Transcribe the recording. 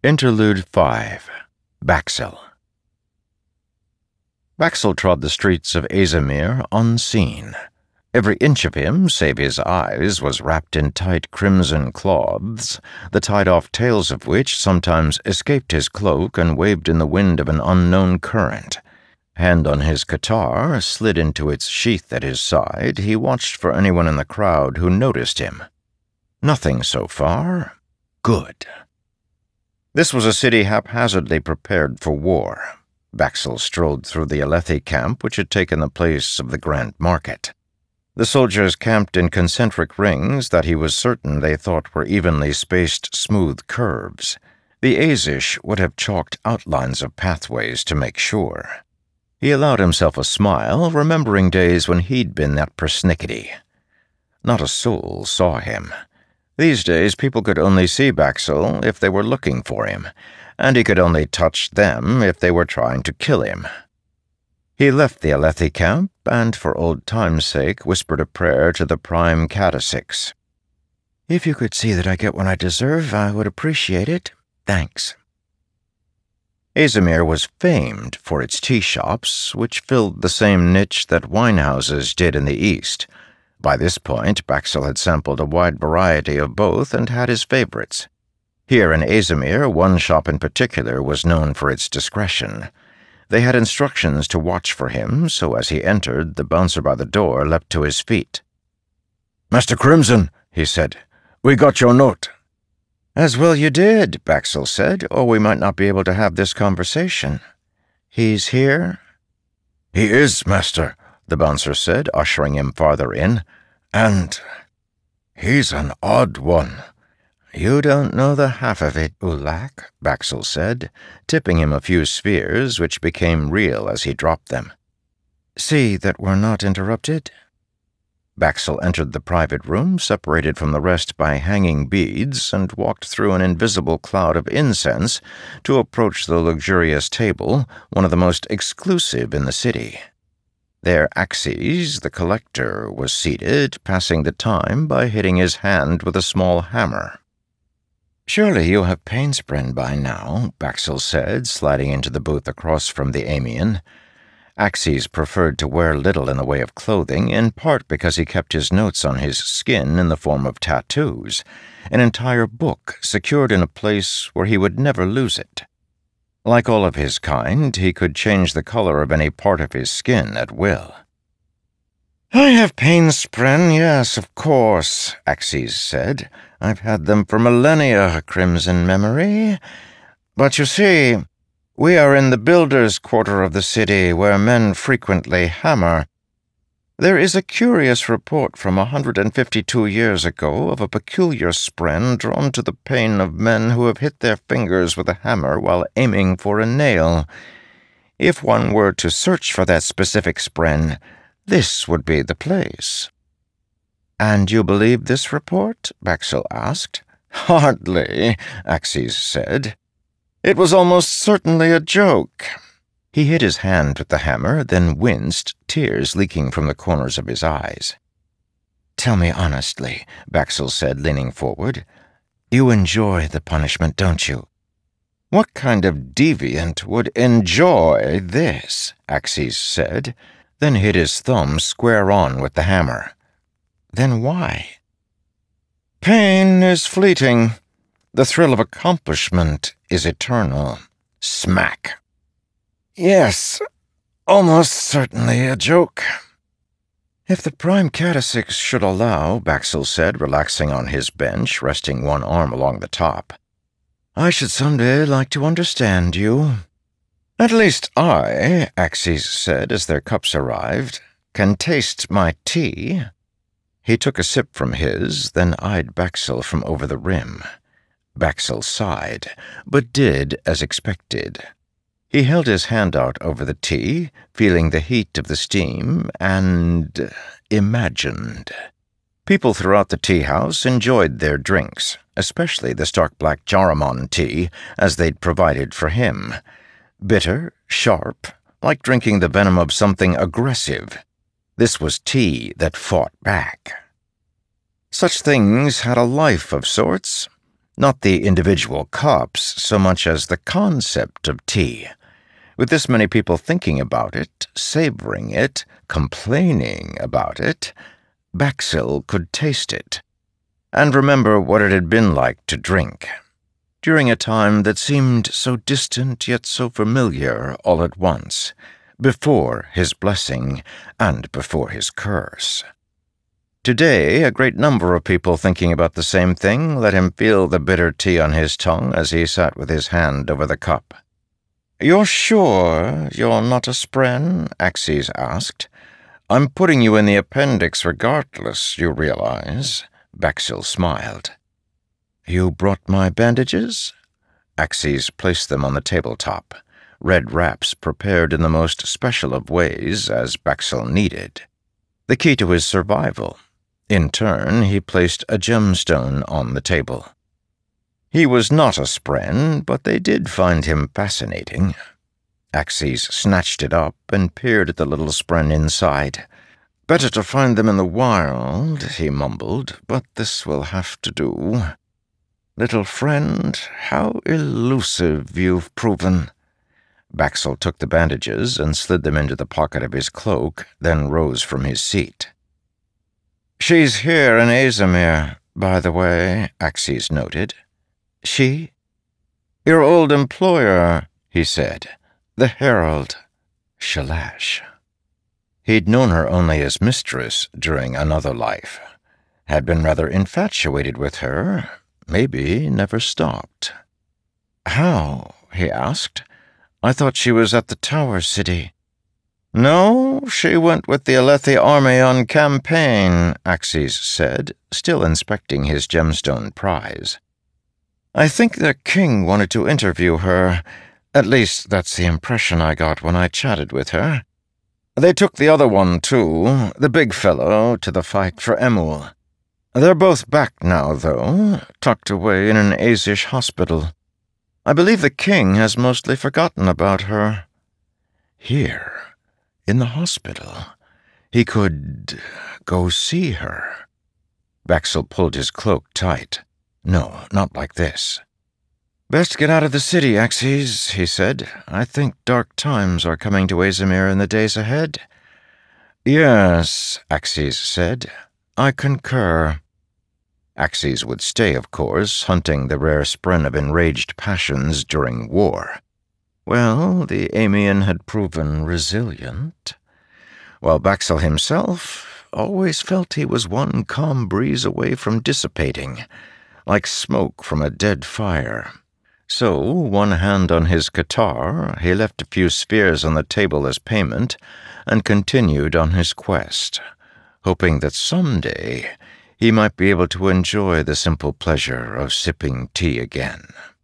Interlude 5. Baxil. Baxil trod the streets of Azamir unseen. Every inch of him, save his eyes, was wrapped in tight crimson cloths, the tied-off tails of which sometimes escaped his cloak and waved in the wind of an unknown current. Hand on his guitar, slid into its sheath at his side, he watched for anyone in the crowd who noticed him. Nothing so far. Good. This was a city haphazardly prepared for war. Baxil strolled through the Alethi camp, which had taken the place of the Grand Market. The soldiers camped in concentric rings that he was certain they thought were evenly spaced smooth curves. The Azish would have chalked outlines of pathways to make sure. He allowed himself a smile, remembering days when he'd been that persnickety. Not a soul saw him. These days, people could only see Baxil if they were looking for him, and he could only touch them if they were trying to kill him. He left the Alethi camp, and for old time's sake whispered a prayer to the Prime Catasix. "If you could see that I get what I deserve, I would appreciate it. Thanks." Azamir was famed for its tea shops, which filled the same niche that winehouses did in the East. By this point, Baxil had sampled a wide variety of both and had his favorites. Here in Azamir, one shop in particular was known for its discretion. They had instructions to watch for him, so as he entered, the bouncer by the door leapt to his feet. "Master Crimson," he said, "we got your note." "As well you did," Baxil said, "or we might not be able to have this conversation. He's here?" "He is, master," the bouncer said, ushering him farther in. "And he's an odd one." "You don't know the half of it, Ulak," Baxil said, tipping him a few spheres, which became real as he dropped them. "See that we're not interrupted." Baxil entered the private room, separated from the rest by hanging beads, and walked through an invisible cloud of incense to approach the luxurious table, one of the most exclusive in the city. There Axes, the collector, was seated, passing the time by hitting his hand with a small hammer. "Surely you have Painspren by now," Baxil said, sliding into the booth across from the Amian. Axes preferred to wear little in the way of clothing, in part because he kept his notes on his skin in the form of tattoos, an entire book secured in a place where he would never lose it. Like all of his kind, he could change the color of any part of his skin at will. "I have Painspren, yes, of course," Axes said. "I've had them for millennia, Crimson Memory. But you see, we are in the builders' quarter of the city, where men frequently hammer. There is a curious report from 152 years ago of a peculiar spren drawn to the pain of men who have hit their fingers with a hammer while aiming for a nail. If one were to search for that specific spren, this would be the place." "And you believe this report?" Baxil asked. "Hardly," Axes said. "It was almost certainly a joke." He hit his hand with the hammer, then winced, tears leaking from the corners of his eyes. "Tell me honestly," Baxil said, leaning forward. "You enjoy the punishment, don't you?" "What kind of deviant would enjoy this?" Axes said, then hit his thumb square on with the hammer. "Then why?" "Pain is fleeting. The thrill of accomplishment is eternal." Smack. "Yes, almost certainly a joke." "If the Prime Catasix should allow," Baxil said, relaxing on his bench, resting one arm along the top, "I should someday like to understand you." "At least I," Axes said as their cups arrived, "can taste my tea." He took a sip from his, then eyed Baxil from over the rim. Baxil sighed, but did as expected. He held his hand out over the tea, feeling the heat of the steam, and imagined. People throughout the tea-house enjoyed their drinks, especially the stark black Jaramon tea, as they'd provided for him. Bitter, sharp, like drinking the venom of something aggressive. This was tea that fought back. Such things had a life of sorts. Not the individual cups so much as the concept of tea. With this many people thinking about it, savoring it, complaining about it, Baxil could taste it, and remember what it had been like to drink, during a time that seemed so distant yet so familiar all at once, before his blessing and before his curse. Today, a great number of people thinking about the same thing let him feel the bitter tea on his tongue as he sat with his hand over the cup. "You're sure you're not a spren?" Axes asked. "I'm putting you in the appendix regardless, you realize." Baxil smiled. "You brought my bandages?" Axes placed them on the tabletop, red wraps prepared in the most special of ways as Baxil needed. The key to his survival. In turn, he placed a gemstone on the table. He was not a spren, but they did find him fascinating. Axes snatched it up and peered at the little spren inside. "Better to find them in the wild," he mumbled, "but this will have to do. Little friend, how elusive you've proven." Baxil took the bandages and slid them into the pocket of his cloak, then rose from his seat. "She's here in Aasimar, by the way," Axes noted. "She?" "Your old employer," he said. "The Herald." Shalash. He'd known her only as mistress during another life. Had been rather infatuated with her, maybe never stopped. "How?" he asked. "I thought she was at the Tower City." "No, she went with the Alethi army on campaign," Axes said, still inspecting his gemstone prize. "I think the king wanted to interview her. At least, that's the impression I got when I chatted with her. They took the other one, too, the big fellow, to the fight for Emul. They're both back now, though, tucked away in an Azish hospital. I believe the king has mostly forgotten about her." Here, in the hospital, he could go see her. Baxil pulled his cloak tight. "No, not like this." "Best get out of the city, Axes," he said. "I think dark times are coming to Aasimar in the days ahead." "Yes," Axes said. "I concur." Axes would stay, of course, hunting the rare spren of enraged passions during war. Well, the Amian had proven resilient, while Baxil himself always felt he was one calm breeze away from dissipating, like smoke from a dead fire. So, one hand on his guitar, he left a few spheres on the table as payment and continued on his quest, hoping that someday he might be able to enjoy the simple pleasure of sipping tea again.